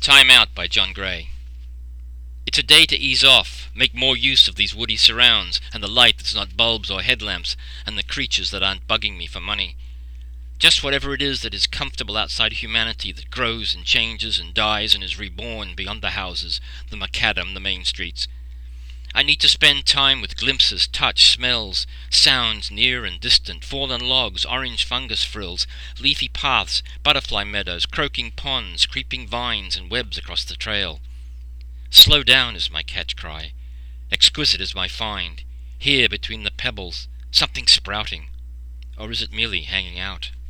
Time Out by John Gray. It's a day to ease off, make more use of these woody surrounds, and the light that's not bulbs or headlamps, and the creatures that aren't bugging me for money. Just whatever it is that is comfortable outside humanity, that grows and changes and dies and is reborn beyond the houses, the macadam, the main streets. I need to spend time with glimpses, touch, smells, sounds near and distant, fallen logs, orange fungus frills, leafy paths, butterfly meadows, croaking ponds, creeping vines and webs across the trail. Slow down is my catch cry. Exquisite is my find. Here between the pebbles, something sprouting. Or is it merely hanging out?